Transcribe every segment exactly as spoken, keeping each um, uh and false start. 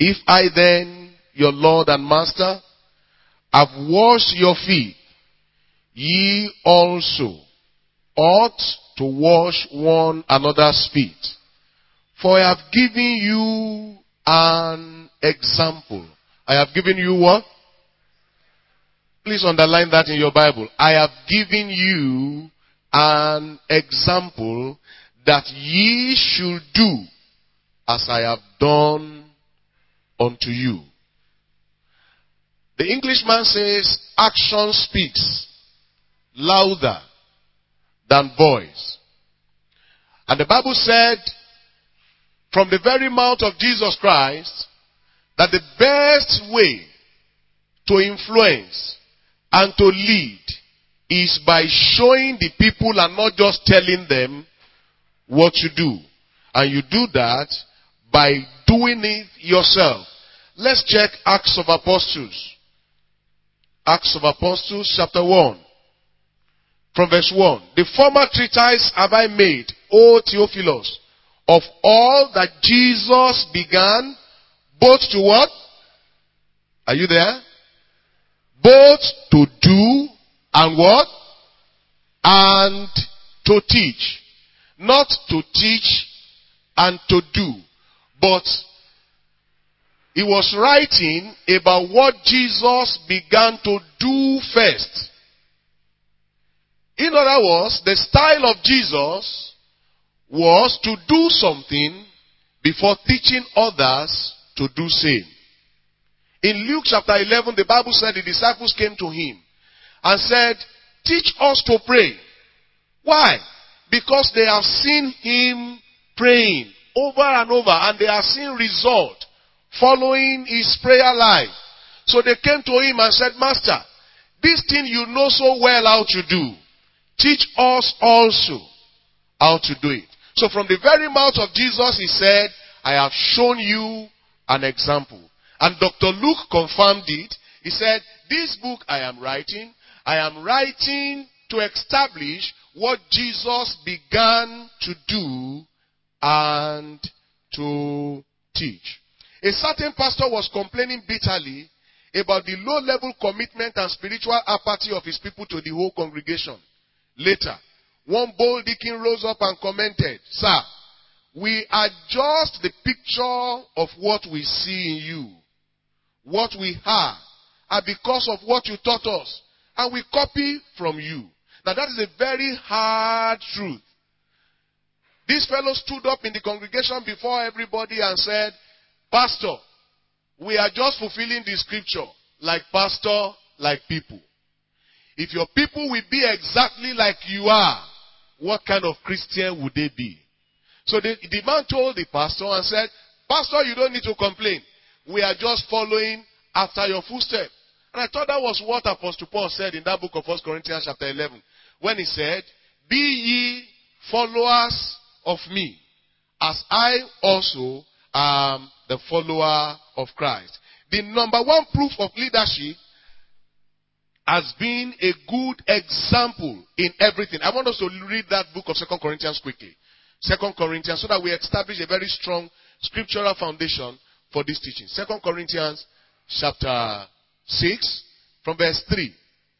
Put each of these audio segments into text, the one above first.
If I then, your Lord and Master, have washed your feet, ye also ought to wash one another's feet. For I have given you an example. I have given you what? Please underline that in your Bible. I have given you an example that ye should do as I have done unto you. The Englishman says, action speaks louder than voice. And the Bible said, from the very mouth of Jesus Christ, that the best way to influence and to lead is by showing the people and not just telling them what to do. And you do that by doing it yourself. Let's check Acts of Apostles. Acts of Apostles chapter one. From verse one. The former treatise have I made, O Theophilus, of all that Jesus began, both to what? Are you there? Both to do and what? And to teach. Not to teach and to do. But he was writing about what Jesus began to do first. In other words, the style of Jesus was to do something before teaching others to do same. In Luke chapter eleven, the Bible said the disciples came to him and said, teach us to pray. Why? Because they have seen him praying over and over, and they have seen result following his prayer life. So they came to him and said, Master, this thing you know so well how to do, teach us also how to do it. So from the very mouth of Jesus, he said, I have shown you an example. And Doctor Luke confirmed it. He said, this book I am writing, I am writing to establish what Jesus began to do and to teach. A certain pastor was complaining bitterly about the low-level commitment and spiritual apathy of his people to the whole congregation. Later, one bold deacon rose up and commented, Sir, we are just the picture of what we see in you. What we are are because of what you taught us. And we copy from you. Now that is a very hard truth. This fellow stood up in the congregation before everybody and said, Pastor, we are just fulfilling the scripture. Like pastor, like people. If your people will be exactly like you are, what kind of Christian would they be? So the, the man told the pastor and said, Pastor, you don't need to complain. We are just following after your footsteps. And I thought that was what Apostle Paul said in that book of First Corinthians chapter eleven. When he said, be ye followers of me, as I also am the follower of Christ. The number one proof of leadership has been a good example in everything. I want us to read that book of Second Corinthians quickly. Second Corinthians, so that we establish a very strong scriptural foundation for this teaching. Second Corinthians chapter six, from verse three.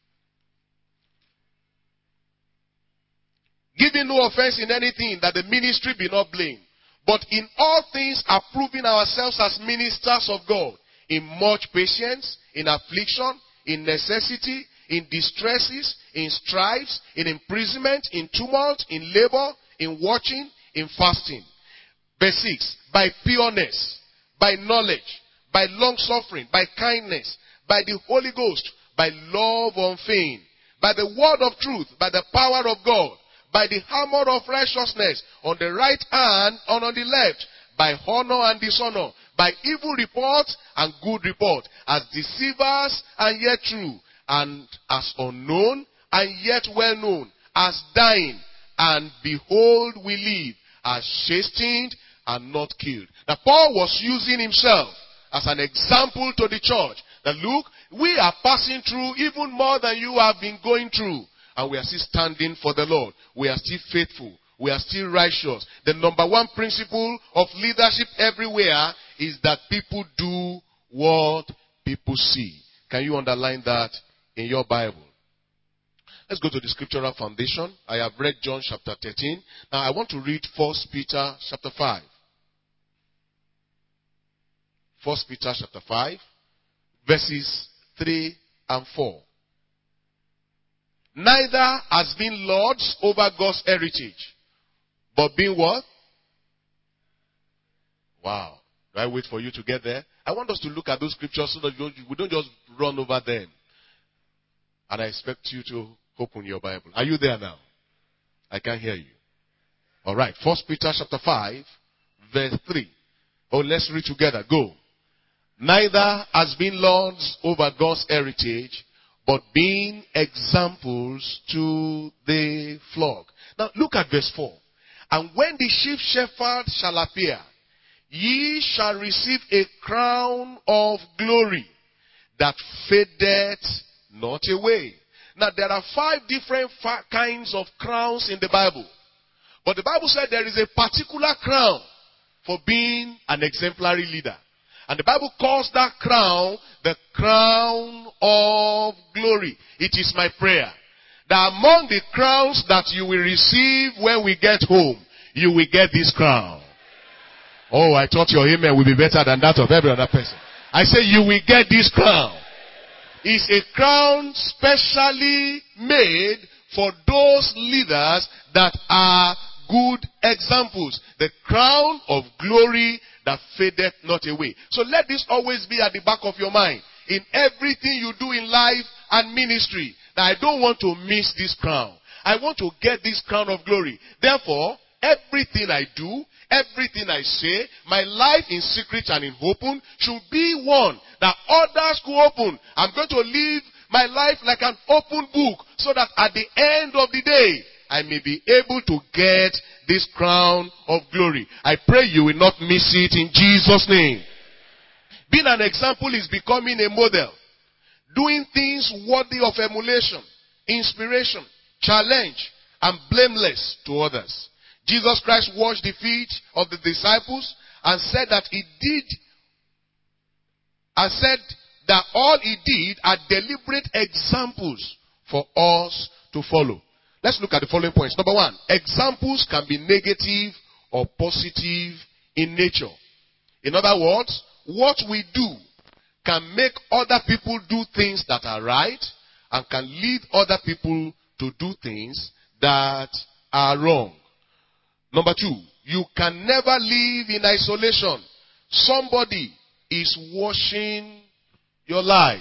Giving no offense in anything, that the ministry be not blamed, but in all things approving ourselves as ministers of God, in much patience, in affliction, in necessity, in distresses, in strifes, in imprisonment, in tumult, in labor, in watching, in fasting. Verse six. By pureness, by knowledge, by long suffering, by kindness, by the Holy Ghost, by love unfeigned, by the word of truth, by the power of God, by the armor of righteousness, on the right hand and on the left, by honor and dishonor, by evil report and good report, as deceivers and yet true, and as unknown and yet well known, as dying, and behold we live, as chastened and not killed. Now Paul was using himself as an example to the church. That look, we are passing through even more than you have been going through. And we are still standing for the Lord. We are still faithful. We are still righteous. The number one principle of leadership everywhere is that people do what people see. Can you underline that in your Bible? Let's go to the scriptural foundation. I have read John chapter thirteen. Now I want to read First Peter chapter five. First Peter chapter five, verses three and four. Neither has been lords over God's heritage, but being what? Wow. Do I wait for you to get there? I want us to look at those scriptures so that we don't just run over them. And I expect you to open your Bible. Are you there now? I can't hear you. All right. First Peter chapter five, verse three. Oh, let's read together. Go. Neither has been lords over God's heritage, but being examples to the flock. Now look at verse four. And when the chief shepherd shall appear, ye shall receive a crown of glory that fadeth not away. Now there are five different fa- kinds of crowns in the Bible. But the Bible said there is a particular crown for being an exemplary leader. And the Bible calls that crown the crown of glory. It is my prayer that among the crowns that you will receive when we get home, you will get this crown. Oh, I thought your amen will be better than that of every other person. I say you will get this crown. It's a crown specially made for those leaders that are good examples. The crown of glory that fadeth not away. So let this always be at the back of your mind. In everything you do in life and ministry, that I don't want to miss this crown. I want to get this crown of glory. Therefore, everything I do, everything I say, my life in secret and in open should be one that others could open. I'm going to live my life like an open book so that at the end of the day, I may be able to get this crown of glory. I pray you will not miss it in Jesus' name. Being an example is becoming a model. Doing things worthy of emulation, inspiration, challenge, and blameless to others. Jesus Christ washed the feet of the disciples and said that he did, and said that all he did are deliberate examples for us to follow. Let's look at the following points. Number one, examples can be negative or positive in nature. In other words, what we do can make other people do things that are right and can lead other people to do things that are wrong. Number two, you can never live in isolation. Somebody is watching your life.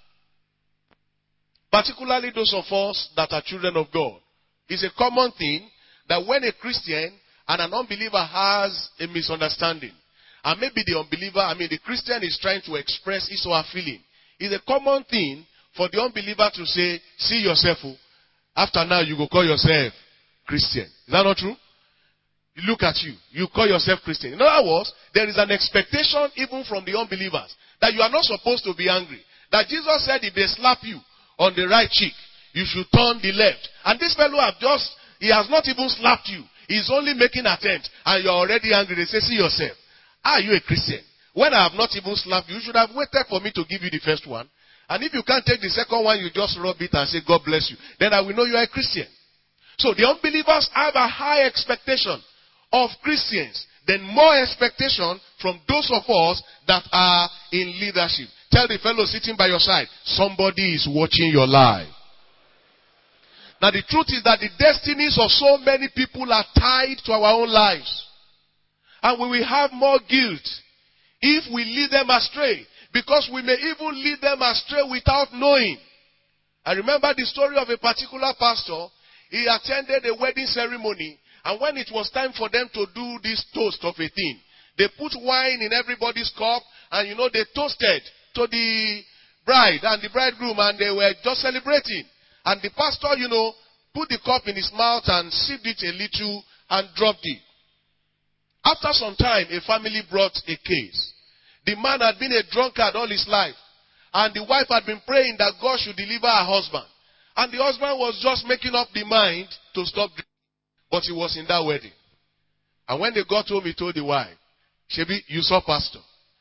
Particularly those of us that are children of God. It's a common thing that when a Christian and an unbeliever has a misunderstanding, and maybe the unbeliever, I mean the Christian is trying to express his or her feeling, it's a common thing for the unbeliever to say, see yourself, after now you go call yourself Christian. Is that not true? You look at you, you call yourself Christian. In other words, there is an expectation even from the unbelievers that you are not supposed to be angry. That Jesus said if they slap you on the right cheek, you should turn the left. And this fellow have just, he has not even slapped you. He's only making attempt. And you're already angry. They say, see yourself. Are you a Christian? When I have not even slapped you, you should have waited for me to give you the first one. And if you can't take the second one, you just rub it and say, God bless you. Then I will know you are a Christian. So the unbelievers have a high expectation of Christians. Then more expectation from those of us that are in leadership. Tell the fellow sitting by your side, somebody is watching your life. Now the truth is that the destinies of so many people are tied to our own lives. And we will have more guilt if we lead them astray. Because we may even lead them astray without knowing. I remember the story of a particular pastor. He attended a wedding ceremony. And when it was time for them to do this toast of a thing, they put wine in everybody's cup. And you know, they toasted to the bride and the bridegroom. And they were just celebrating. And the pastor, you know, put the cup in his mouth and sipped it a little and dropped it. After some time, a family brought a case. The man had been a drunkard all his life. And the wife had been praying that God should deliver her husband. And the husband was just making up the mind to stop drinking. But he was in that wedding. And when they got home, he told the wife, Shebi, you saw pastor.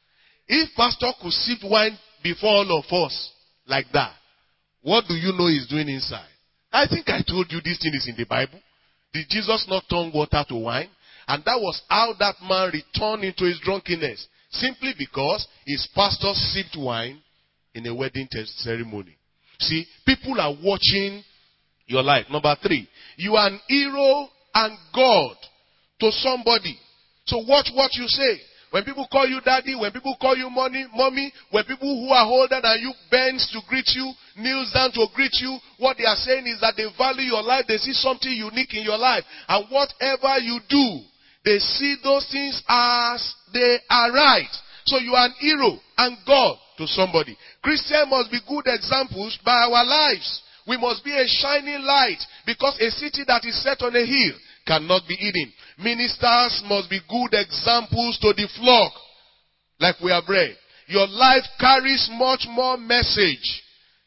If pastor could sip wine before all of us like that, what do you know he's doing inside? I think I told you this thing is in the Bible. Did Jesus not turn water to wine? And that was how that man returned into his drunkenness. Simply because his pastor sipped wine in a wedding ceremony. See, people are watching your life. Number three, you are an hero and God to somebody. So watch what you say. When people call you daddy, when people call you money, mommy, when people who are older than you bends to greet you, kneels down to greet you, what they are saying is that they value your life. They see something unique in your life. And whatever you do, they see those things as they are right. So you are an hero and God to somebody. Christians must be good examples by our lives. We must be a shining light, because a city that is set on a hill cannot be hidden. Ministers must be good examples to the flock, like we have read. Your life carries much more message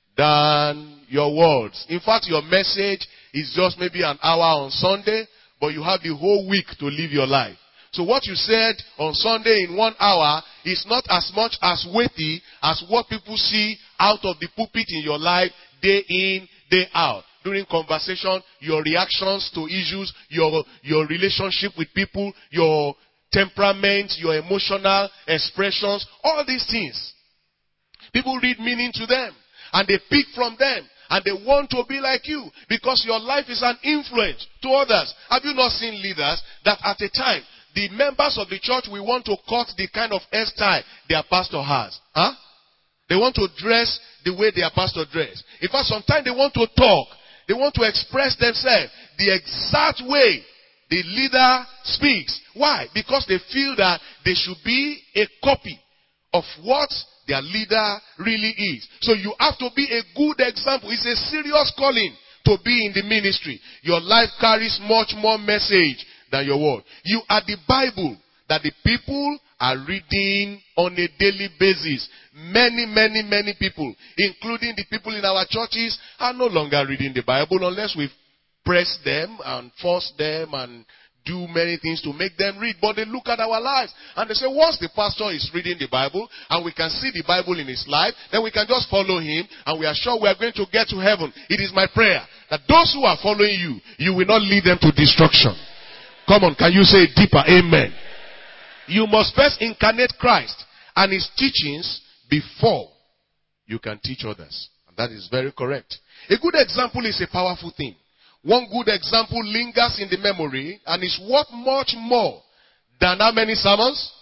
than your words. In fact, your message is just maybe an hour on Sunday, but you have the whole week to live your life. So what you said on Sunday in one hour is not as much as weighty as what people see out of the pulpit in your life day in, day out. During conversation, your reactions to issues, your, your relationship with people, your temperament, your emotional expressions, all these things. People read meaning to them, and they pick from them, and they want to be like you, because your life is an influence to others. Have you not seen leaders that at a time, the members of the church will want to cut the kind of hairstyle their pastor has? Huh? They want to dress the way their pastor dress. In fact, sometimes they want to talk. They want to express themselves the exact way the leader speaks. Why? Because they feel that they should be a copy of what their leader really is. So you have to be a good example. It's a serious calling to be in the ministry. Your life carries much more message than your word. You are the Bible that the people are reading on a daily basis. Many, many, many people, including the people in our churches, are no longer reading the Bible unless we press them and force them and do many things to make them read. But they look at our lives and they say, once the pastor is reading the Bible and we can see the Bible in his life, then we can just follow him and we are sure we are going to get to heaven. It is my prayer that those who are following you, you will not lead them to destruction. Come on, can you say it deeper? Amen. You must first incarnate Christ and his teachings before you can teach others. And that is very correct. A good example is a powerful thing. One good example lingers in the memory and is worth much more than how many sermons?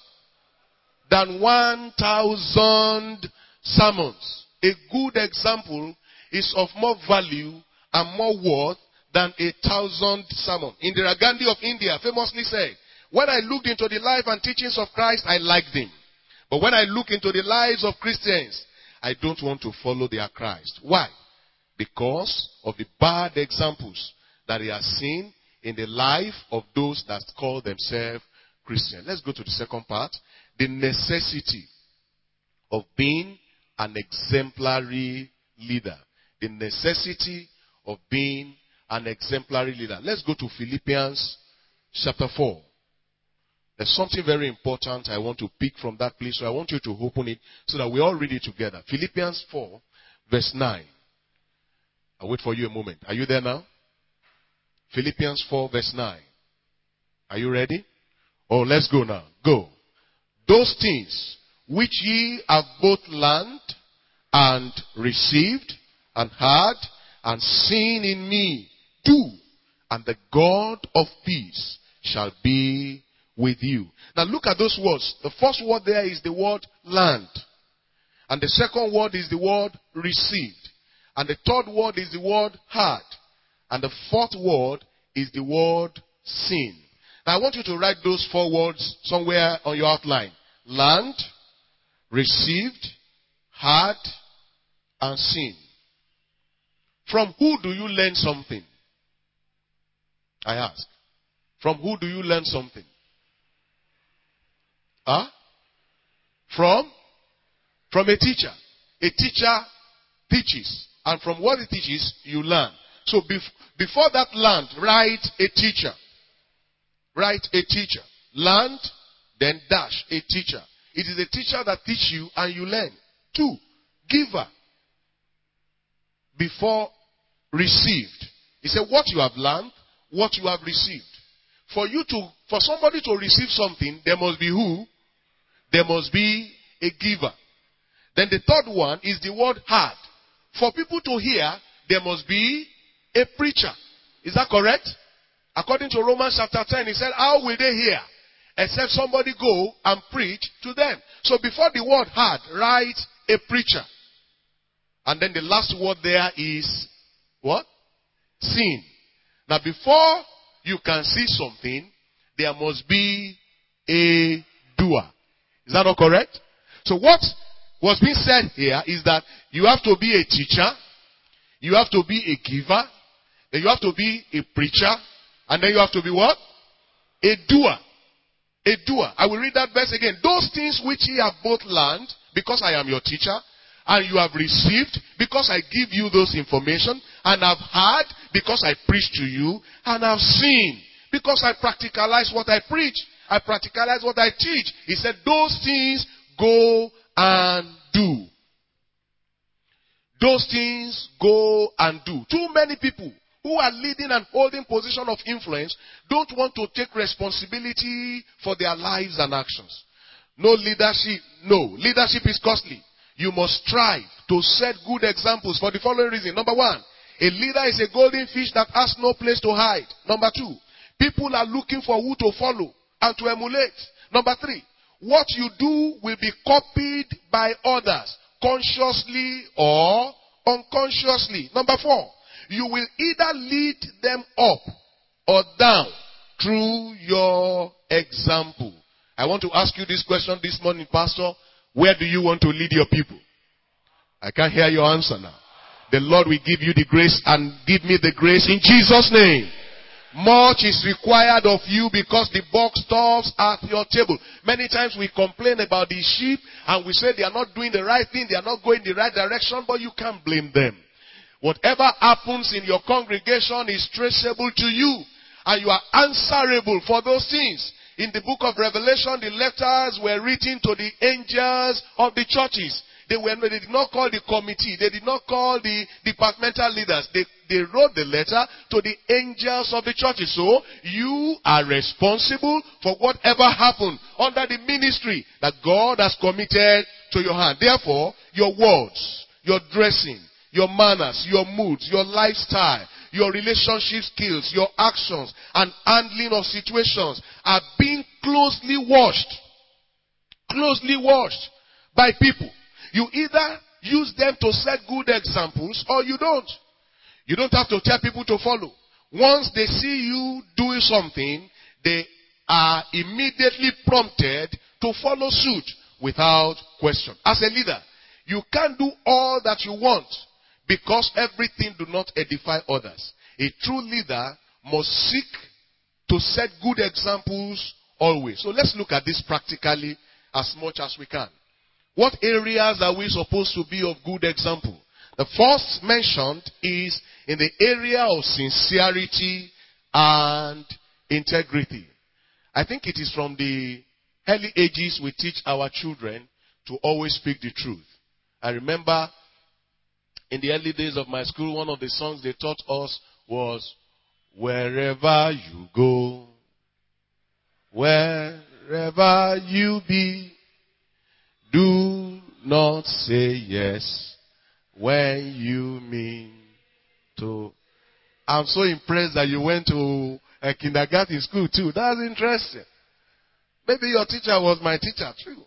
Than one thousand sermons. A good example is of more value and more worth than a thousand sermons. Indira Gandhi of India famously said, when I looked into the life and teachings of Christ, I liked him. But when I look into the lives of Christians, I don't want to follow their Christ. Why? Because of the bad examples that he has seen in the life of those that call themselves Christians. Let's go to the second part. The necessity of being an exemplary leader. The necessity of being an exemplary leader. Let's go to Philippians chapter four. There's something very important I want to pick from that place, so I want you to open it so that we all read it together. Philippians four, verse nine. I'll wait for you a moment. Are you there now? Philippians four, verse nine. Are you ready? Oh, let's go now. Go. Those things which ye have both learned and received and heard and seen in me, do, and the God of peace shall be with you. Now look at those words. The first word there is the word learned. And the second word is the word received. And the third word is the word heard. And the fourth word is the word seen. Now I want you to write those four words somewhere on your outline. Learned, received, heard, and seen. From who do you learn something? I ask. From who do you learn something? Huh? From? From a teacher. A teacher teaches. And from what he teaches, you learn. So bef before that learned, write a teacher. Write a teacher. Learned, then dash, a teacher. It is a teacher that teach you and you learn. Two, giver before received. He said, what you have learned, what you have received. For you to, for somebody to receive something, there must be who? There must be a giver. Then the third one is the word heard. For people to hear, there must be a preacher. Is that correct? According to Romans chapter ten, he said, how will they hear? Except somebody go and preach to them. So before the word heard, write a preacher. And then the last word there is what? Seen. Now before you can see something, there must be a doer. Is that not correct? So what was being said here is that you have to be a teacher, you have to be a giver, then you have to be a preacher, and then you have to be what? A doer. A doer. I will read that verse again. Those things which ye have both learned, because I am your teacher, and you have received, because I give you those information, and have heard, because I preach to you, and have seen, because I practicalize what I preach. I practicalize what I teach. He said, those things go and do. Those things go and do. Too many people who are leading and holding position of influence don't want to take responsibility for their lives and actions. No leadership. No. Leadership is costly. You must strive to set good examples for the following reason. Number one, a leader is a golden fish that has no place to hide. Number two, people are looking for who to follow and to emulate. Number three, what you do will be copied by others, consciously or unconsciously. Number four, you will either lead them up or down through your example. I want to ask you this question this morning, Pastor. Where do you want to lead your people? I can't hear your answer now. The Lord will give you the grace and give me the grace in Jesus' name. Much is required of you because the buck stops at your table. Many times we complain about the sheep and we say they are not doing the right thing, they are not going the right direction, but you can't blame them. Whatever happens in your congregation is traceable to you, and you are answerable for those things. In the book of Revelation, the letters were written to the angels of the churches. They were they did not call the committee. They did not call the departmental leaders. They, they wrote the letter to the angels of the churches. So, you are responsible for whatever happened under the ministry that God has committed to your hand. Therefore, your words, your dressing, your manners, your moods, your lifestyle, your relationship skills, your actions, and handling of situations are being closely watched. Closely watched by people. You either use them to set good examples or you don't. You don't have to tell people to follow. Once they see you doing something, they are immediately prompted to follow suit without question. As a leader, you can't do all that you want because everything do not edify others. A true leader must seek to set good examples always. So let's look at this practically as much as we can. What areas are we supposed to be of good example? The first mentioned is in the area of sincerity and integrity. I think it is from the early ages we teach our children to always speak the truth. I remember in the early days of my school, one of the songs they taught us was, wherever you go, wherever you be, do not say yes when you mean to. I'm so impressed that you went to a kindergarten school too. That's interesting. Maybe your teacher was my teacher too.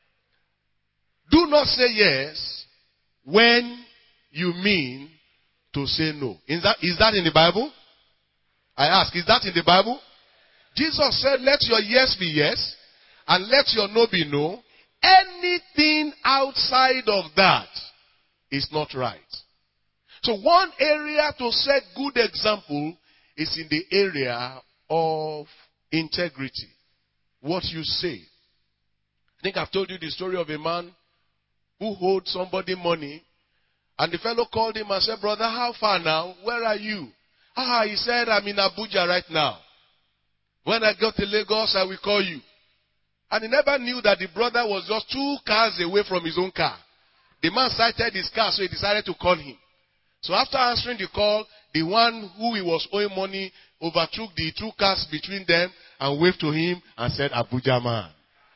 Do not say yes when you mean to say no. Is that, is that in the Bible? I ask, is that in the Bible? Jesus said, let your yes be yes and let your no be no. Anything outside of that is not right. So one area to set good example is in the area of integrity. What you say. I think I've told you the story of a man who owed somebody money, and the fellow called him and said, brother, how far now? Where are you? Ah, he said, I'm in Abuja right now. When I go to Lagos, I will call you. And he never knew that the brother was just two cars away from his own car. The man sighted his car, so he decided to call him. So after answering the call, the one who he was owing money overtook the two cars between them and waved to him and said, Abuja man.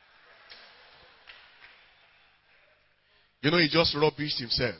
You know, he just rubbished himself.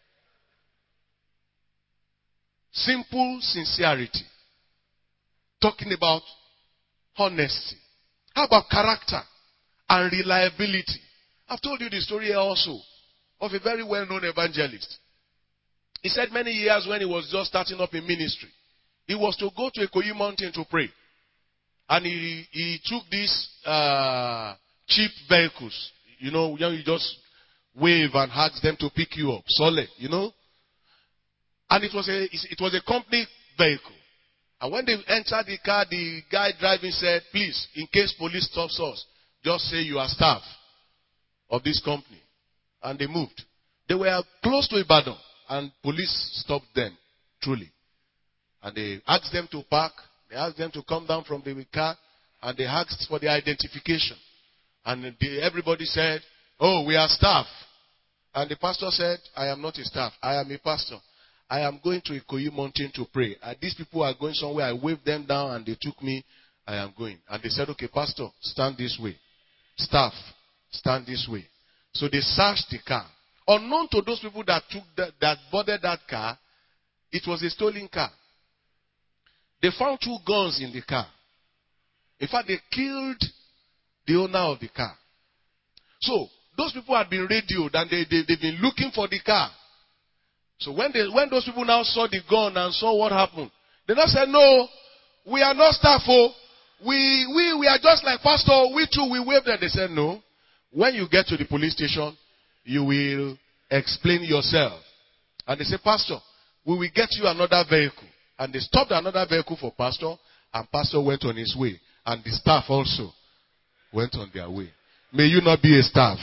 Simple sincerity. Talking about honesty. How about character and reliability? I've told you the story here also of a very well-known evangelist. He said many years when he was just starting up in ministry, he was to go to Ikoyi Mountain to pray. And he, he took these uh, cheap vehicles. You know, you just wave and ask them to pick you up. Solid, you know. And it was a it was a company vehicle. And when they entered the car, the guy driving said, please, in case police stops us, just say you are staff of this company. And they moved. They were close to Ibadan, and police stopped them, truly. And they asked them to park. They asked them to come down from the car, and they asked for the identification. And they, everybody said, oh, we are staff. And the pastor said, I am not a staff. I am a pastor. I am going to Ikoyi Mountain to pray. And these people are going somewhere. I waved them down and they took me. I am going. And they said, okay, pastor, stand this way. Staff, stand this way. So they searched the car. Unknown to those people that took that, that boarded that car, it was a stolen car. They found two guns in the car. In fact, they killed the owner of the car. So, those people had been radioed and they, they, they've been looking for the car. So when they, when those people now saw the gun and saw what happened, they now said, no, we are not staff. Oh. We, we, we are just like pastor. We too, we waved them. They said, no. When you get to the police station, you will explain yourself. And they said, pastor, we will get you another vehicle. And they stopped another vehicle for pastor, and pastor went on his way. And the staff also went on their way. May you not be a staff.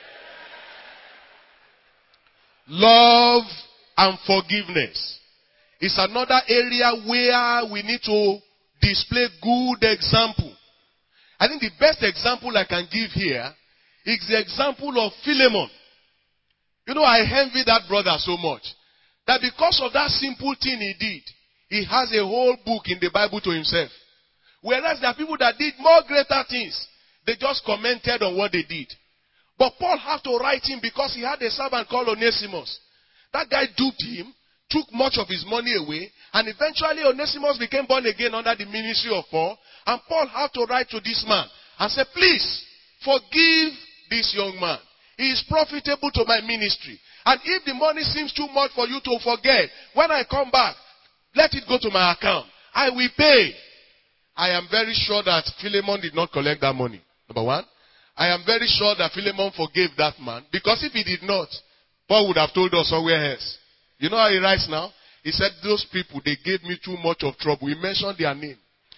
Love and forgiveness is another area where we need to display good example. I think the best example I can give here is the example of Philemon. You know, I envy that brother so much that because of that simple thing he did, he has a whole book in the Bible to himself. Whereas there are people that did more greater things. They just commented on what they did. But Paul had to write him because he had a servant called Onesimus. That guy duped him, took much of his money away, and eventually Onesimus became born again under the ministry of Paul. And Paul had to write to this man and say, please, forgive this young man. He is profitable to my ministry. And if the money seems too much for you to forget, when I come back, let it go to my account. I will pay. I am very sure that Philemon did not collect that money. Number one. I am very sure that Philemon forgave that man. Because if he did not, Paul would have told us somewhere else. You know how he writes now? He said, those people, they gave me too much of trouble. He mentioned their name.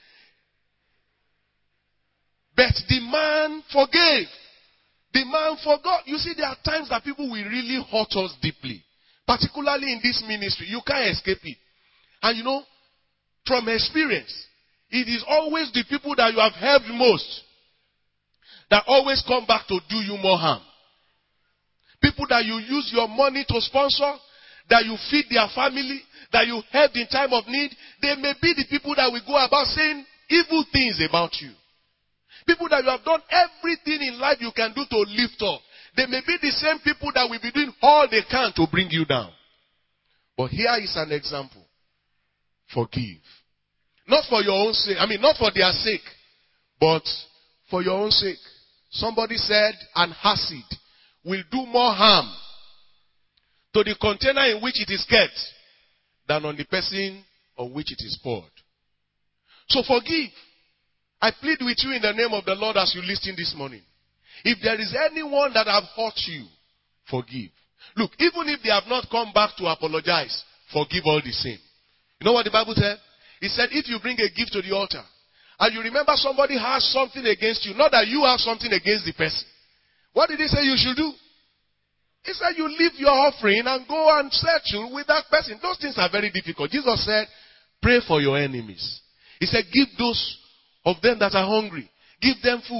But the man forgave. The man forgot. You see, there are times that people will really hurt us deeply. Particularly in this ministry. You can't escape it. And you know, from experience, it is always the people that you have helped most that always come back to do you more harm. People that you use your money to sponsor, that you feed their family, that you help in time of need, they may be the people that will go about saying evil things about you. People that you have done everything in life you can do to lift up. They may be the same people that will be doing all they can to bring you down. But here is an example. Forgive. Not for your own sake. I mean, not for their sake. But for your own sake. Somebody said an acid will do more harm to the container in which it is kept than on the person on which it is poured. So forgive. I plead with you in the name of the Lord as you listen this morning. If there is anyone that have hurt you, forgive. Look, even if they have not come back to apologize, forgive all the same. You know what the Bible said? It said if you bring a gift to the altar, and you remember somebody has something against you, not that you have something against the person. What did he say you should do? He said you leave your offering and go and settle with that person. Those things are very difficult. Jesus said, pray for your enemies. He said, give those of them that are hungry. Give them food.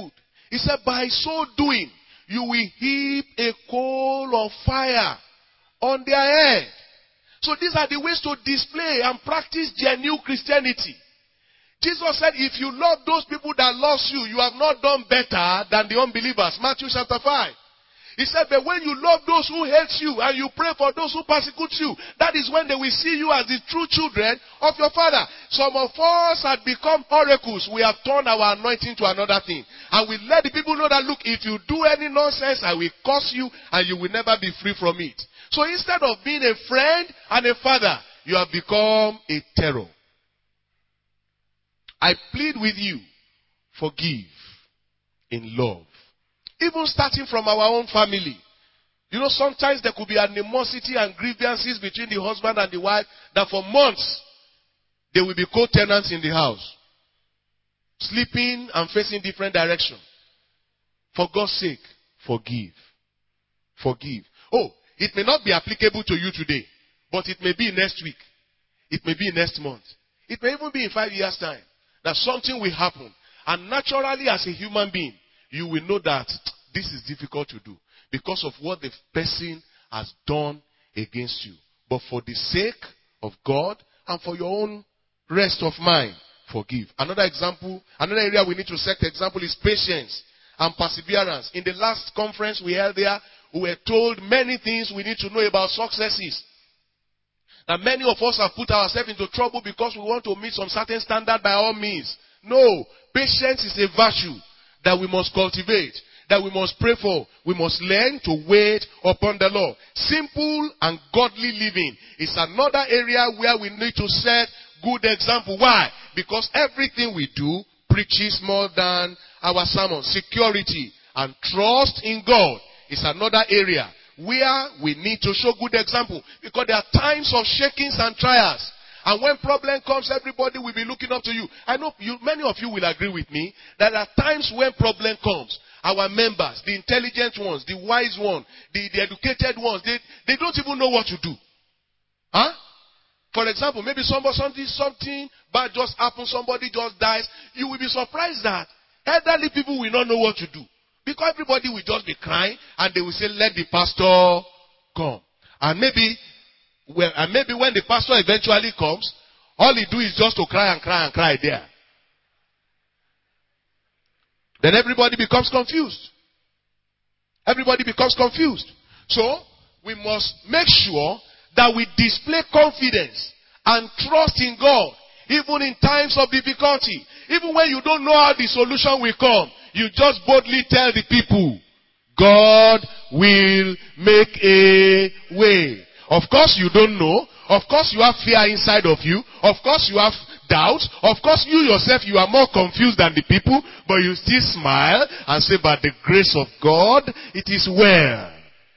He said, by so doing, you will heap a coal of fire on their head. So these are the ways to display and practice genuine Christianity. Jesus said, if you love those people that loves you, you have not done better than the unbelievers. Matthew chapter five. He said, but when you love those who hate you and you pray for those who persecute you, that is when they will see you as the true children of your Father. Some of us had become oracles. We have turned our anointing to another thing. And we let the people know that, look, if you do any nonsense, I will curse you and you will never be free from it. So instead of being a friend and a father, you have become a terror. I plead with you, forgive in love. Even starting from our own family. You know, sometimes there could be animosity and grievances between the husband and the wife that for months they will be co-tenants in the house. Sleeping and facing different directions. For God's sake, forgive. Forgive. Oh, it may not be applicable to you today, but it may be next week. It may be next month. It may even be in five years' time. That something will happen. And naturally as a human being, you will know that this is difficult to do because of what the person has done against you. But for the sake of God and for your own rest of mind, forgive. Another example, another area we need to set example is patience and perseverance. In the last conference we held there, we were told many things we need to know about successes. That many of us have put ourselves into trouble because we want to meet some certain standard by all means. No, patience is a virtue that we must cultivate, that we must pray for. We must learn to wait upon the Lord. Simple and godly living is another area where we need to set good example. Why? Because everything we do preaches more than our sermon. Security and trust in God is another area where we need to show good example. Because there are times of shakings and trials. And when problem comes, everybody will be looking up to you. I know you, many of you will agree with me that there are times when problem comes. Our members, the intelligent ones, the wise ones, the, the educated ones, they, they don't even know what to do. Huh? For example, maybe somebody, something, something bad just happens, somebody just dies. You will be surprised that elderly people will not know what to do. Because everybody will just be crying and they will say, let the pastor come. And maybe Well, and maybe when the pastor eventually comes, all he do is just to cry and cry and cry there. Then everybody becomes confused. Everybody becomes confused. So, we must make sure that we display confidence and trust in God, even in times of difficulty. Even when you don't know how the solution will come, you just boldly tell the people, God will make a way. Of course you don't know. Of course you have fear inside of you. Of course you have doubts. Of course you yourself, you are more confused than the people. But you still smile and say, by the grace of God, it is well.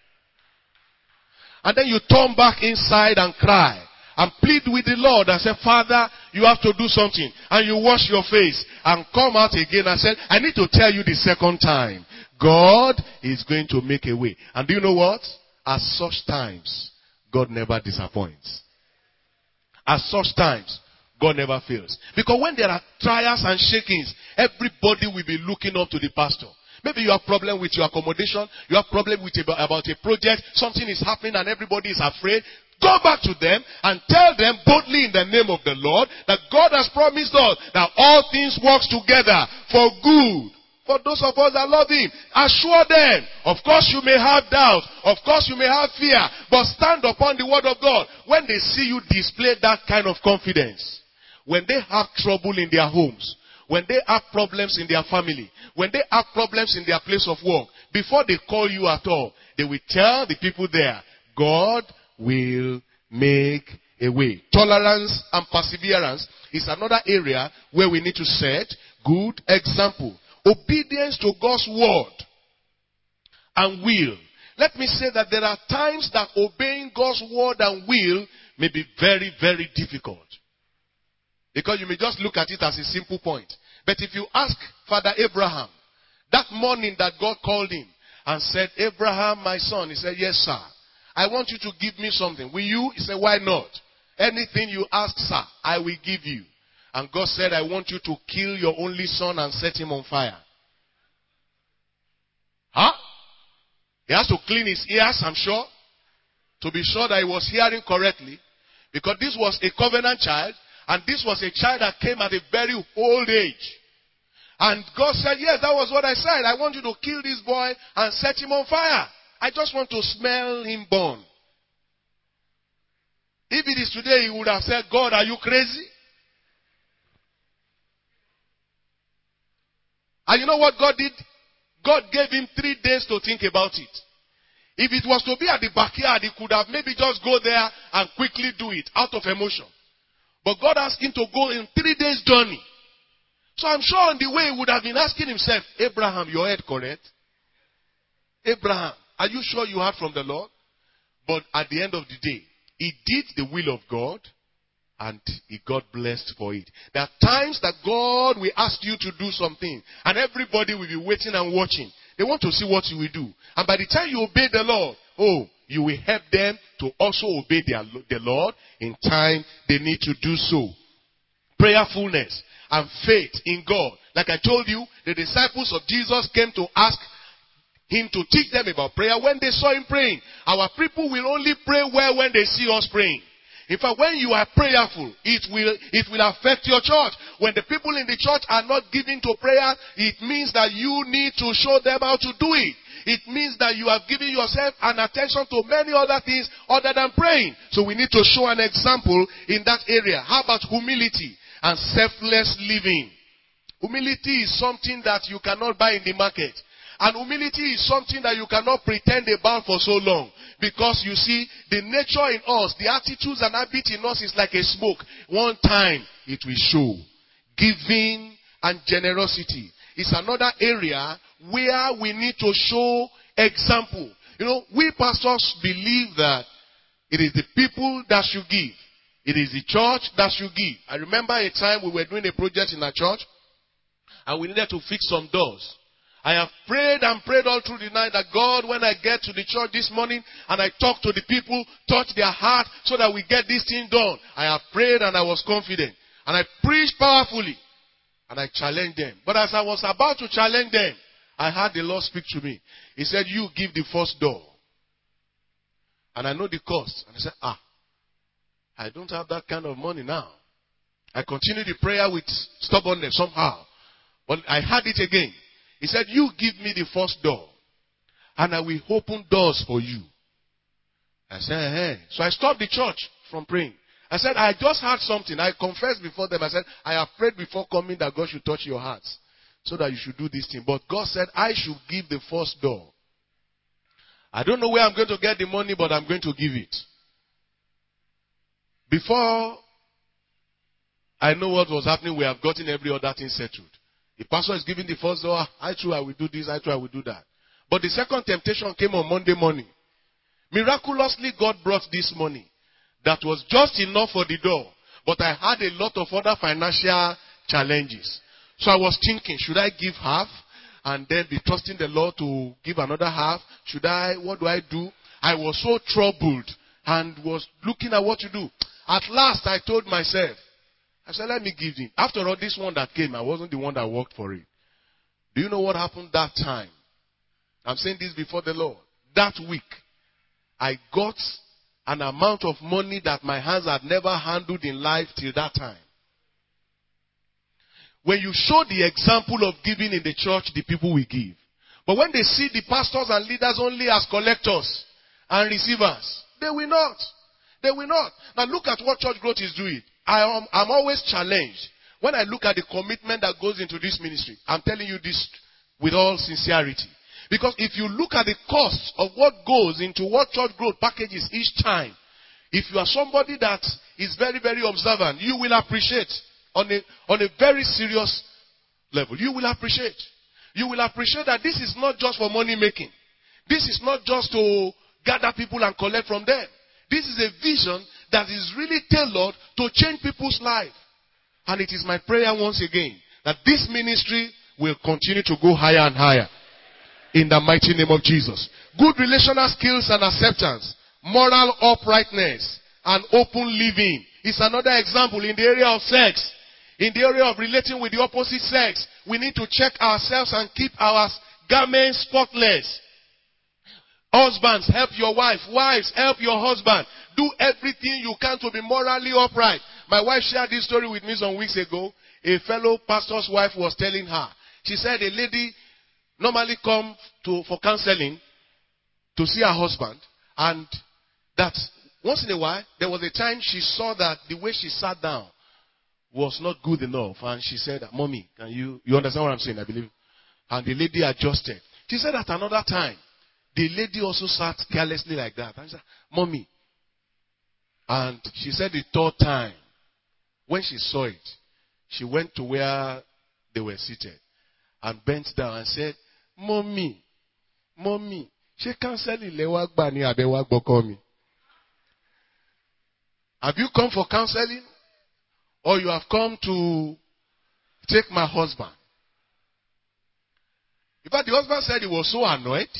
And then you turn back inside and cry. And plead with the Lord and say, Father, you have to do something. And you wash your face and come out again and say, I need to tell you the second time. God is going to make a way. And do you know what? At such times, God never disappoints. At such times, God never fails. Because when there are trials and shakings, everybody will be looking up to the pastor. Maybe you have problem with your accommodation. You have problem with about, about a project. Something is happening and everybody is afraid. Go back to them and tell them boldly in the name of the Lord that God has promised us that all things work together for good. For those of us that love Him, assure them. Of course you may have doubt. Of course you may have fear. But stand upon the word of God. When they see you display that kind of confidence, when they have trouble in their homes, when they have problems in their family, when they have problems in their place of work, before they call you at all, they will tell the people there, God will make a way. Tolerance and perseverance is another area where we need to set good example. Obedience to God's word and will. Let me say that there are times that obeying God's word and will may be very, very difficult. Because you may just look at it as a simple point. But if you ask Father Abraham, that morning that God called him and said, Abraham, my son, he said, yes, sir. I want you to give me something. Will you? He said, why not? Anything you ask, sir, I will give you. And God said, I want you to kill your only son and set him on fire. Huh? He has to clean his ears, I'm sure, to be sure that he was hearing correctly. Because this was a covenant child, and this was a child that came at a very old age. And God said, yes, that was what I said. I want you to kill this boy and set him on fire. I just want to smell him burn. If it is today, he would have said, God, are you crazy? And you know what God did? God gave him three days to think about it. If it was to be at the backyard, he could have maybe just go there and quickly do it out of emotion. But God asked him to go in three days' journey. So I'm sure on the way he would have been asking himself, Abraham, your head correct? Abraham, are you sure you heard from the Lord? But at the end of the day, he did the will of God and he got blessed for it. There are times that God will ask you to do something and everybody will be waiting and watching. They want to see what you will do. And by the time you obey the Lord, oh, you will help them to also obey their, the Lord in time they need to do so. Prayerfulness and faith in God. Like I told you, the disciples of Jesus came to ask him to teach them about prayer when they saw him praying. Our people will only pray well when they see us praying. In fact, when you are prayerful, it will, it will affect your church. When the people in the church are not giving to prayer, it means that you need to show them how to do it. It means that you have given yourself an attention to many other things other than praying. So we need to show an example in that area. How about humility and selfless living? Humility is something that you cannot buy in the market. And humility is something that you cannot pretend about for so long. Because you see, the nature in us, the attitudes and habits in us is like a smoke. One time, it will show. Giving and generosity is another area where we need to show example. You know, we pastors believe that it is the people that should give. It is the church that should give. I remember a time we were doing a project in our church and we needed to fix some doors. I have prayed and prayed all through the night that God, when I get to the church this morning and I talk to the people, touch their heart so that we get this thing done. I have prayed and I was confident. And I preached powerfully. And I challenged them. But as I was about to challenge them, I heard the Lord speak to me. He said, you give the first door. And I know the cost. And I said, ah, I don't have that kind of money now. I continued the prayer with stubbornness somehow. But I heard it again. He said, you give me the first door, and I will open doors for you. I said, hey. So I stopped the church from praying. I said, I just heard something. I confessed before them. I said, I have prayed before coming that God should touch your hearts so that you should do this thing. But God said, I should give the first door. I don't know where I'm going to get the money, but I'm going to give it. Before I know what was happening, we have gotten every other thing settled. The pastor is giving the first door. I too, I will do this. I too, I will do that. But the second temptation came on Monday morning. Miraculously, God brought this money. That was just enough for the door. But I had a lot of other financial challenges. So I was thinking, should I give half? And then be trusting the Lord to give another half? Should I? What do I do? I was so troubled and was looking at what to do. At last, I told myself, I said, let me give him. After all, this one that came, I wasn't the one that worked for it. Do you know what happened that time? I'm saying this before the Lord. That week, I got an amount of money that my hands had never handled in life till that time. When you show the example of giving in the church, the people will give. But when they see the pastors and leaders only as collectors and receivers, they will not. They will not. Now look at what Church Growth is doing. I am, I'm always challenged when I look at the commitment that goes into this ministry. I'm telling you this with all sincerity. Because if you look at the cost of what goes into what Church Growth packages each time, if you are somebody that is very, very observant, you will appreciate on a, on a very serious level. You will appreciate. You will appreciate that this is not just for money making. This is not just to gather people and collect from them. This is a vision that is really tailored to change people's life. And it is my prayer once again that this ministry will continue to go higher and higher. In the mighty name of Jesus. Good relational skills and acceptance, moral uprightness, and open living is another example in the area of sex. In the area of relating with the opposite sex, we need to check ourselves and keep our garments spotless. Husbands, help your wife. Wives, help your husband. Do everything you can to be morally upright. My wife shared this story with me some weeks ago. A fellow pastor's wife was telling her. She said a lady normally come to for counseling to see her husband, and that once in a while there was a time she saw that the way she sat down was not good enough, and she said, "Mommy, can you you understand what I'm saying? I believe." And the lady adjusted. She said at another time, the lady also sat carelessly like that. And she said, "Mommy." And she said the third time, when she saw it, she went to where they were seated and bent down and said, "Mommy, Mommy, she counseling lewa gba ni abe wa gboko mi. Have you come for counseling? Or you have come to take my husband?" In fact, the husband said he was so annoyed.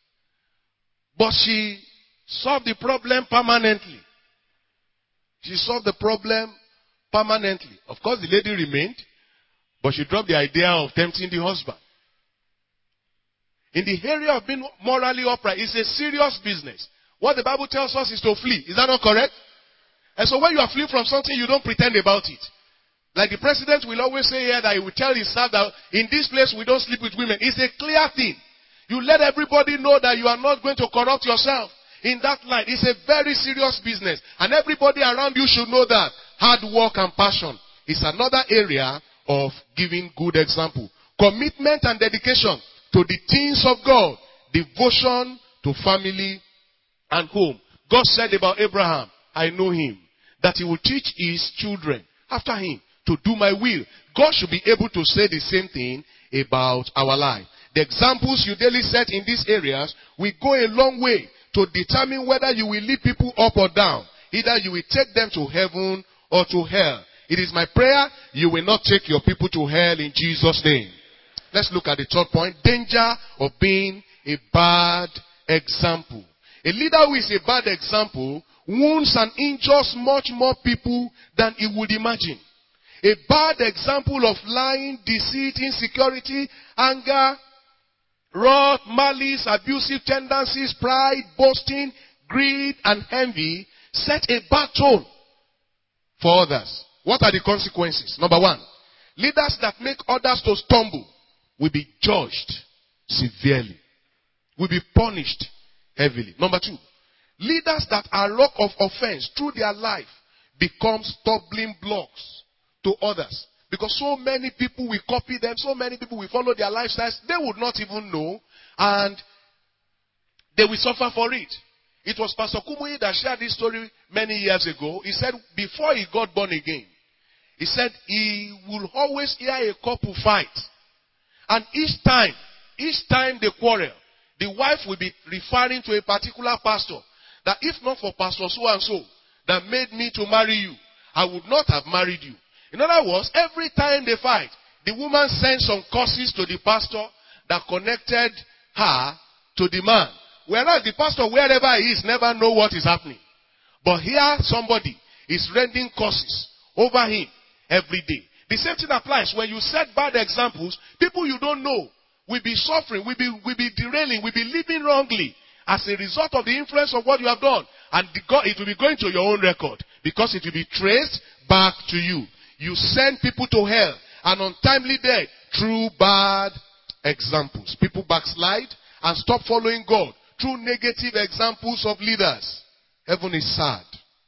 But she solved the problem permanently. She solved the problem permanently. Of course, the lady remained, but she dropped the idea of tempting the husband. In the area of being morally upright, it's a serious business. What the Bible tells us is to flee. Is that not correct? And so when you are fleeing from something, you don't pretend about it. Like the president will always say here that he will tell his staff that in this place we don't sleep with women. It's a clear thing. You let everybody know that you are not going to corrupt yourself in that line. It's a very serious business. And everybody around you should know that. Hard work and passion is another area of giving good example. Commitment and dedication to the things of God. Devotion to family and home. God said about Abraham, "I know him, that he will teach his children after him to do my will." God should be able to say the same thing about our life. The examples you daily set in these areas will go a long way to determine whether you will lead people up or down. Either you will take them to heaven or to hell. It is my prayer you will not take your people to hell in Jesus' name. Let's look at the third point. Danger of being a bad example. A leader who is a bad example wounds and injures much more people than he would imagine. A bad example of lying, deceit, insecurity, anger, wrath, malice, abusive tendencies, pride, boasting, greed, and envy set a bad tone for others. What are the consequences? Number one, leaders that make others to stumble will be judged severely, will be punished heavily. Number two, leaders that are rock of offense through their life become stumbling blocks to others. Because so many people will copy them, so many people will follow their lifestyles, they would not even know, and they will suffer for it. It was Pastor Kumuyi that shared this story many years ago. He said before he got born again, he said he will always hear a couple fight. And each time, each time they quarrel, the wife will be referring to a particular pastor. That if not for Pastor so and so that made me to marry you, I would not have married you. In other words, every time they fight, the woman sends some curses to the pastor that connected her to the man. Whereas the pastor, wherever he is, never know what is happening. But here, somebody is rendering curses over him every day. The same thing applies. When you set bad examples, people you don't know will be suffering, will be, will be derailing, will be living wrongly as a result of the influence of what you have done. And the God, it will be going to your own record because it will be traced back to you. You send people to hell, an untimely death, through bad examples. People backslide and stop following God through negative examples of leaders. Heaven is sad.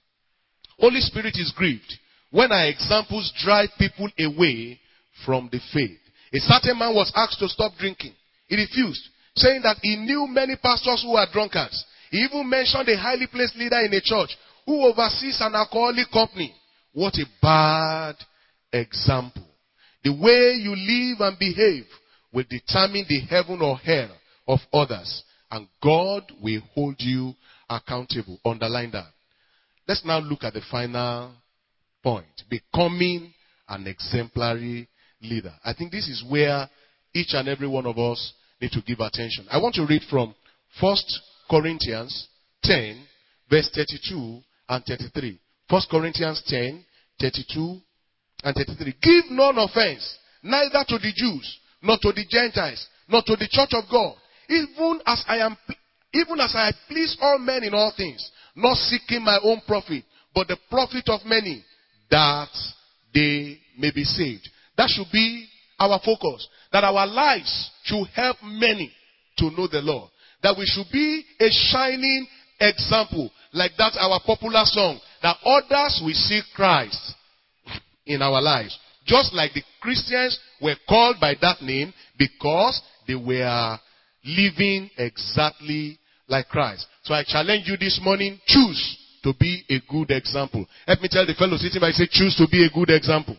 Holy Spirit is grieved when our examples drive people away from the faith. A certain man was asked to stop drinking. He refused, saying that he knew many pastors who were drunkards. He even mentioned a highly placed leader in a church who oversees an alcoholic company. What a bad example. The way you live and behave will determine the heaven or hell of others. And God will hold you accountable. Underline that. Let's now look at the final point. Becoming an exemplary leader. I think this is where each and every one of us need to give attention. I want to read from First Corinthians ten, verse thirty-two and thirty-three. First Corinthians ten, thirty-two and thirty-three. Give none offense, neither to the Jews, nor to the Gentiles, not to the church of God. Even as I am, even as I please all men in all things, not seeking my own profit, but the profit of many, that they may be saved. That should be our focus. That our lives should help many to know the Lord. That we should be a shining example, like that our popular song, that others will see Christ in our lives. Just like the Christians were called by that name because they were living exactly like Christ. So I challenge you this morning, choose to be a good example. Let me tell the fellow sitting by, say, choose to be a good example.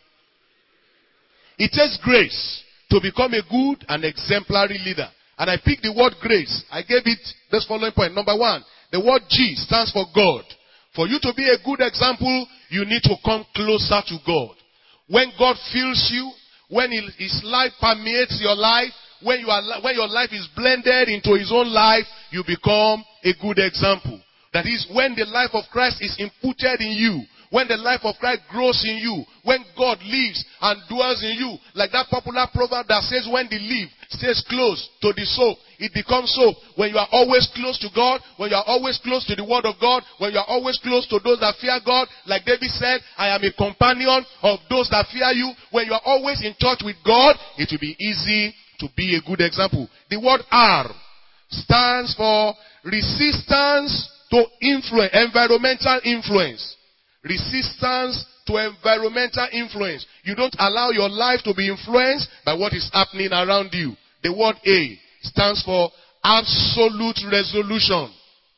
It takes grace to become a good and exemplary leader. And I picked the word grace. I gave it this following point. Number one, the word G stands for God. For you to be a good example, you need to come closer to God. When God fills you, when His life permeates your life, when, you are, when your life is blended into His own life, you become a good example. That is, when the life of Christ is imputed in you, when the life of Christ grows in you, when God lives and dwells in you, like that popular proverb that says, when the leaf stays close to the soap, it becomes soap. When you are always close to God, when you are always close to the word of God, when you are always close to those that fear God, like David said, I am a companion of those that fear you. When you are always in touch with God, it will be easy to be a good example. The word R stands for resistance to influence, environmental influence. Resistance to environmental influence. You don't allow your life to be influenced by what is happening around you. The word A stands for absolute resolution.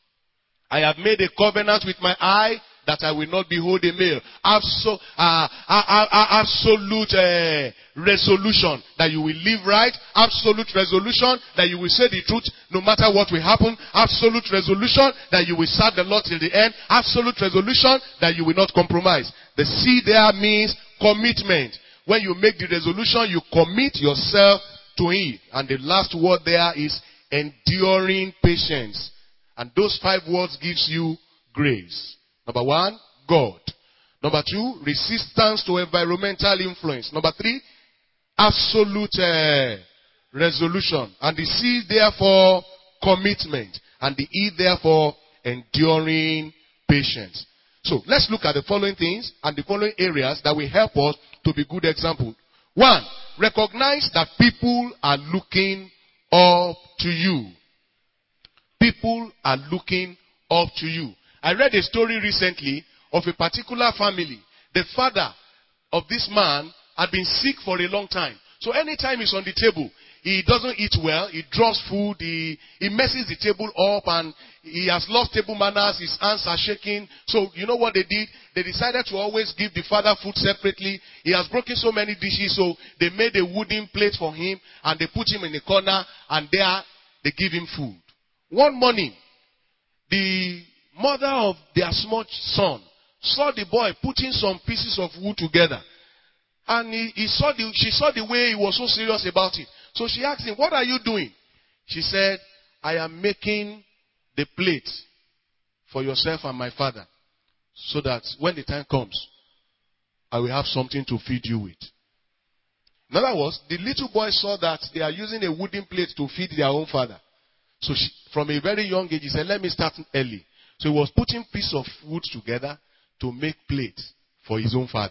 I have made a covenant with my eye that I will not behold a male. Absol uh, uh, uh, absolute uh, resolution that you will live right. Absolute resolution that you will say the truth no matter what will happen. Absolute resolution that you will serve the Lord till the end. Absolute resolution that you will not compromise. The C there means commitment. When you make the resolution, you commit yourself to it. And the last word there is enduring patience. And those five words gives you grace. Number one, God. Number two, resistance to environmental influence. Number three, absolute uh, resolution. And the C, therefore, commitment. And the E, therefore, enduring patience. So, let's look at the following things and the following areas that will help us to be good example. One, recognize that people are looking up to you. People are looking up to you. I read a story recently of a particular family. The father of this man had been sick for a long time. So anytime he's on the table, he doesn't eat well, he drops food, he, he messes the table up, and he has lost table manners, his hands are shaking. So you know what they did? They decided to always give the father food separately. He has broken so many dishes, so they made a wooden plate for him, and they put him in the corner, and there they give him food. One morning, the mother of their small son saw the boy putting some pieces of wood together. And he, he saw the, she saw the way he was so serious about it. So she asked him, what are you doing? She said, I am making the plate for yourself and my father, so that when the time comes, I will have something to feed you with. In other words, the little boy saw that they are using a wooden plate to feed their own father. So she, from a very young age, he said, let me start early. So he was putting pieces of wood together to make plates for his own father.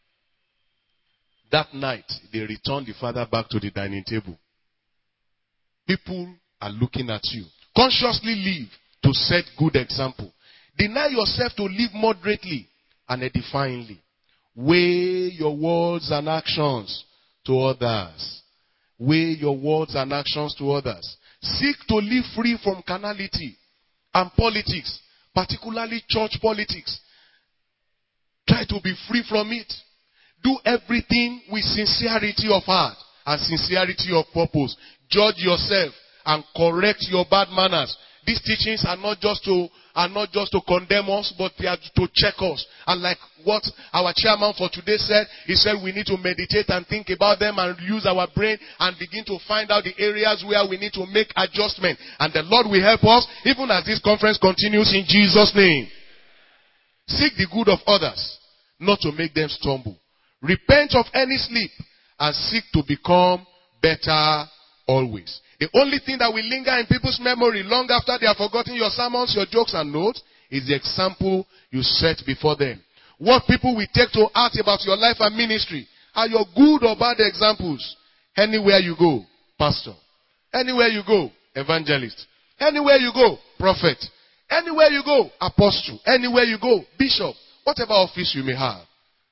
That night, they returned the father back to the dining table. People are looking at you. Consciously live to set good example. Deny yourself to live moderately and edifyingly. Weigh your words and actions to others. Weigh your words and actions to others. Seek to live free from carnality and politics, particularly church politics. Try to be free from it. Do everything with sincerity of heart and sincerity of purpose. Judge yourself and correct your bad manners. These teachings are not just to are not just to condemn us, but they are to check us. And like what our chairman for today said, he said we need to meditate and think about them and use our brain and begin to find out the areas where we need to make adjustment. And the Lord will help us even as this conference continues in Jesus' name. Seek the good of others, not to make them stumble. Repent of any slip and seek to become better always. The only thing that will linger in people's memory long after they have forgotten your sermons, your jokes and notes is the example you set before them. What people will take to heart about your life and ministry are your good or bad examples. Anywhere you go, pastor. Anywhere you go, evangelist. Anywhere you go, prophet. Anywhere you go, apostle. Anywhere you go, bishop. Whatever office you may have.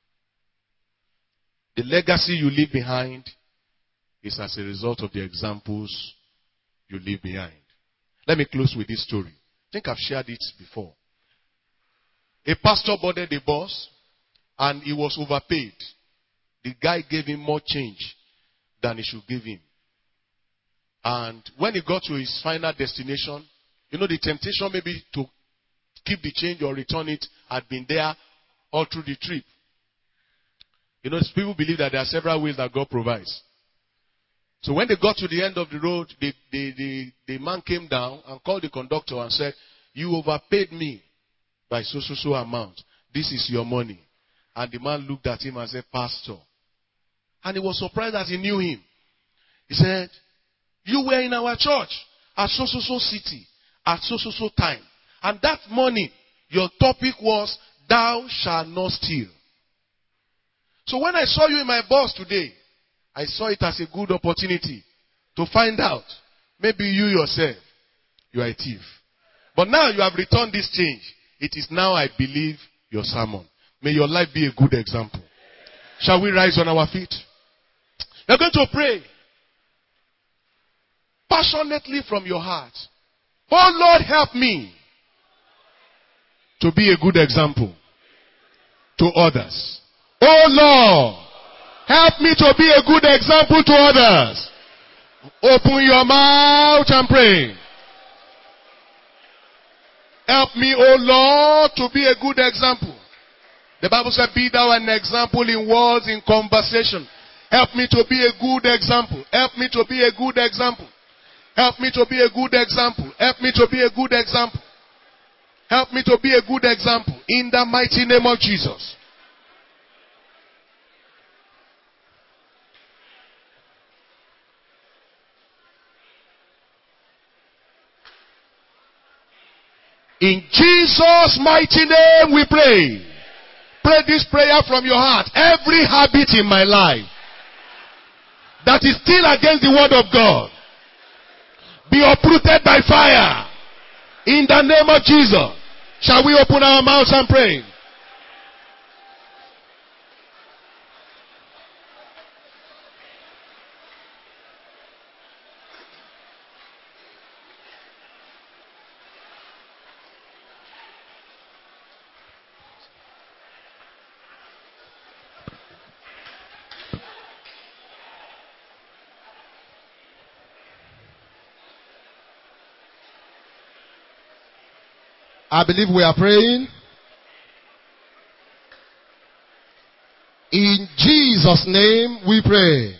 The legacy you leave behind is as a result of the examples you leave behind. Let me close with this story. I think I've shared it before. A pastor boarded a bus and he was overpaid. The guy gave him more change than he should give him. And when he got to his final destination, you know, the temptation maybe to keep the change or return it had been there all through the trip. You know, people believe that there are several ways that God provides. So when they got to the end of the road, the, the, the, the man came down and called the conductor and said, "You overpaid me by so, so, so amount. This is your money." And the man looked at him and said, "Pastor." And he was surprised that he knew him. He said, "You were in our church at so, so, so city at so, so, so time. And that morning, your topic was, thou shalt not steal. So when I saw you in my bus today, I saw it as a good opportunity to find out, maybe you yourself, you are a thief. But now you have returned this change. It is now, I believe, your sermon. May your life be a good example." Shall we rise on our feet? You're going to pray passionately from your heart. "Oh Lord, help me to be a good example to others. Oh Lord, help me to be a good example to others." Open your mouth and pray. Help me, oh Lord, to be a good example. The Bible said, "Be thou an example in words, in conversation." Help me to be a good example. Help me to be a good example. Help me to be a good example. Help me to be a good example. Help me to be a good example. In the mighty name of Jesus. In Jesus' mighty name we pray. Pray this prayer from your heart. Every habit in my life that is still against the word of God, be uprooted by fire. In the name of Jesus. Shall we open our mouths and pray? I believe we are praying. In Jesus' name we pray.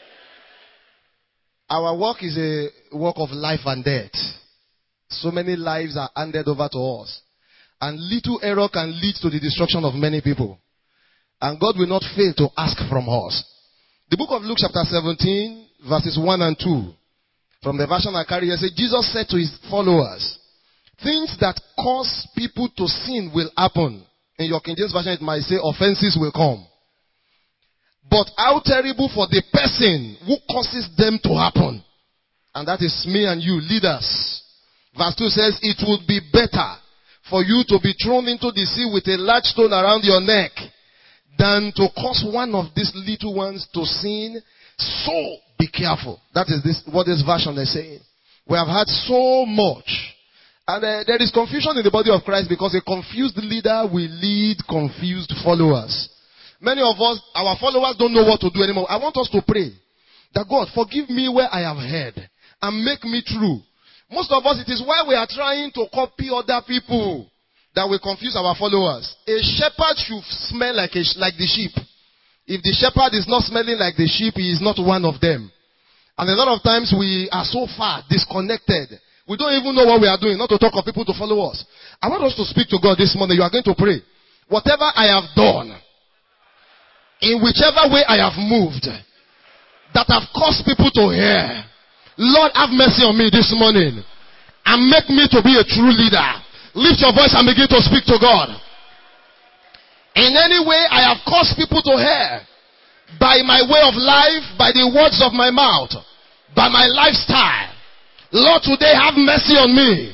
Our work is a work of life and death. So many lives are handed over to us. And little error can lead to the destruction of many people. And God will not fail to ask from us. The book of Luke chapter seventeen, verses one and two. From the version I carry here, says, Jesus said to his followers, things that cause people to sin will happen. In your King James version, it might say offenses will come. But how terrible for the person who causes them to happen. And that is me and you, leaders. Verse two says, it would be better for you to be thrown into the sea with a large stone around your neck than to cause one of these little ones to sin. So be careful. That is this, what this version is saying. We have had so much. And uh, there is confusion in the body of Christ because a confused leader will lead confused followers. Many of us, our followers don't know what to do anymore. I want us to pray that God forgive me where I have heard and make me true. Most of us, it is why we are trying to copy other people that will confuse our followers. A shepherd should smell like, a, like the sheep. If the shepherd is not smelling like the sheep, he is not one of them. And a lot of times we are so far disconnected. We don't even know what we are doing, not to talk of people to follow us. I want us to speak to God this morning. You are going to pray. Whatever I have done, in whichever way I have moved, that have caused people to hear, Lord, have mercy on me this morning and make me to be a true leader. Lift your voice and begin to speak to God. In any way I have caused people to err, by my way of life, by the words of my mouth, by my lifestyle, Lord, today have mercy on me.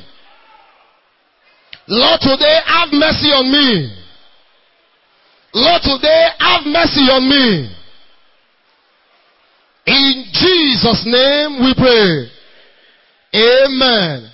Lord, today have mercy on me. Lord, today have mercy on me. In Jesus' name we pray. Amen.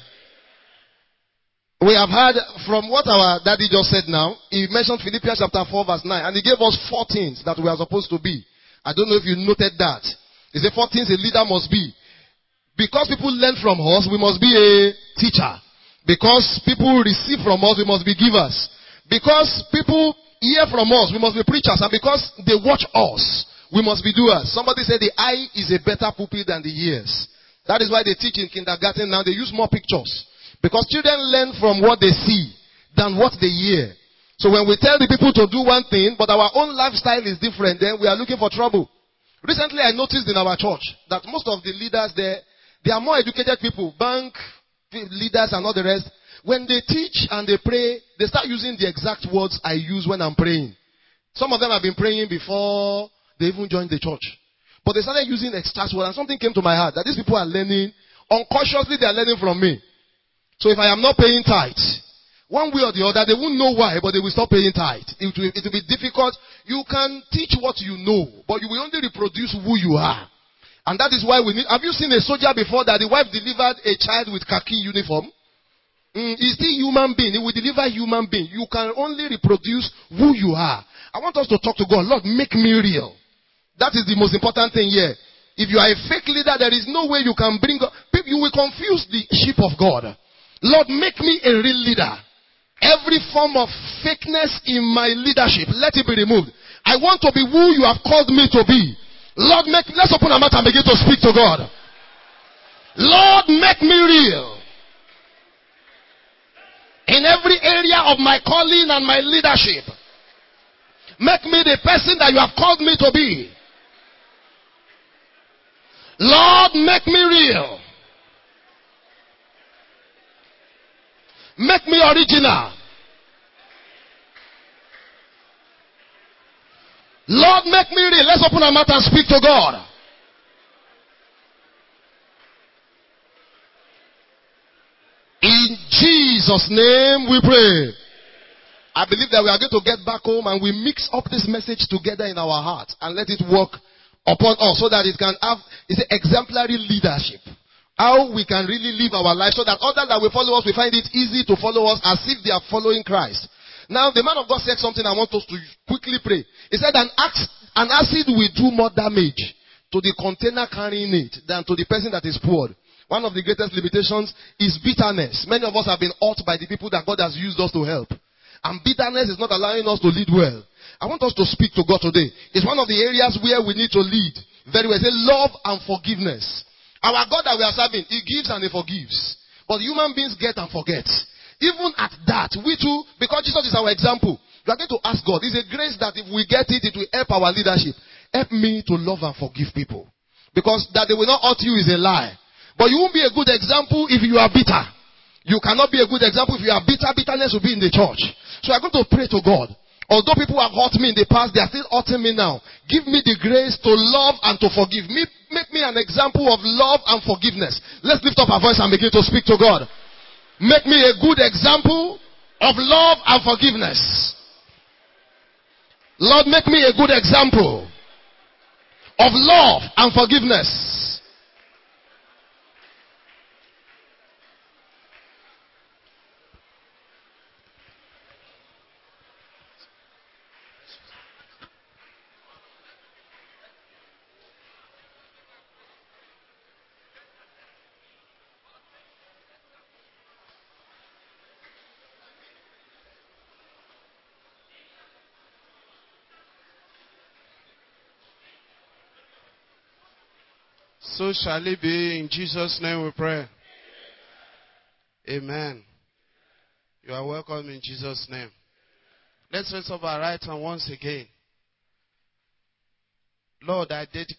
We have heard from what our daddy just said now. He mentioned Philippians chapter four verse nine. And he gave us four things that we are supposed to be. I don't know if you noted that. He said four things a leader must be. Because people learn from us, we must be a teacher. Because people receive from us, we must be givers. Because people hear from us, we must be preachers. And because they watch us, we must be doers. Somebody said the eye is a better pupil than the ears. That is why they teach in kindergarten now. They use more pictures. Because children learn from what they see than what they hear. So when we tell the people to do one thing, but our own lifestyle is different, then we are looking for trouble. Recently I noticed in our church that most of the leaders there, they are more educated people, bank leaders and all the rest. When they teach and they pray, they start using the exact words I use when I'm praying. Some of them have been praying before they even joined the church. But they started using extract words, and something came to my heart that these people are learning, unconsciously they are learning from me. So if I am not paying tithe, one way or the other, they won't know why, but they will stop paying tithe. It will, it will be difficult. You can teach what you know, but you will only reproduce who you are. And that is why we need... Have you seen a soldier before that the wife delivered a child with khaki uniform? Mm, he's still human being. He will deliver human being. You can only reproduce who you are. I want us to talk to God. Lord, make me real. That is the most important thing here. If you are a fake leader, there is no way you can bring... You will confuse the sheep of God. Lord, make me a real leader. Every form of fakeness in my leadership, let it be removed. I want to be who you have called me to be. Lord, make, let's open our mouth and begin to speak to God. Lord, make me real. In every area of my calling and my leadership. Make me the person that you have called me to be. Lord, make me real. Make me original. Lord, make me real. Let's open our mouth and speak to God. In Jesus' name we pray. I believe that we are going to get back home and we mix up this message together in our hearts and let it work upon us so that it can have it's an exemplary leadership. How we can really live our life so that others that will follow us will find it easy to follow us as if they are following Christ. Now the man of God said something I want us to quickly pray. He said an, an acid will do more damage to the container carrying it than to the person that is poured. One of the greatest limitations is bitterness. Many of us have been hurt by the people that God has used us to help. And bitterness is not allowing us to lead well. I want us to speak to God today. It's one of the areas where we need to lead very well. Say love and forgiveness. Our God that we are serving, He gives and He forgives. But human beings get and forget. Even at that, we too, because Jesus is our example, we are going to ask God. It's a grace that if we get it, it will help our leadership. Help me to love and forgive people. Because that they will not hurt you is a lie. But you won't be a good example if you are bitter. You cannot be a good example if you are bitter. Bitterness will be in the church. So I'm going to pray to God. Although people have hurt me in the past, they are still hurting me now. Give me the grace to love and to forgive. Me, make me an example of love and forgiveness. Let's lift up our voice and begin to speak to God. Make me a good example of love and forgiveness. Lord, make me a good example of love and forgiveness. So shall it be. In Jesus' name we pray. Amen. Amen. You are welcome in Jesus' name. Let's raise up our right hand once again. Lord, I dedicate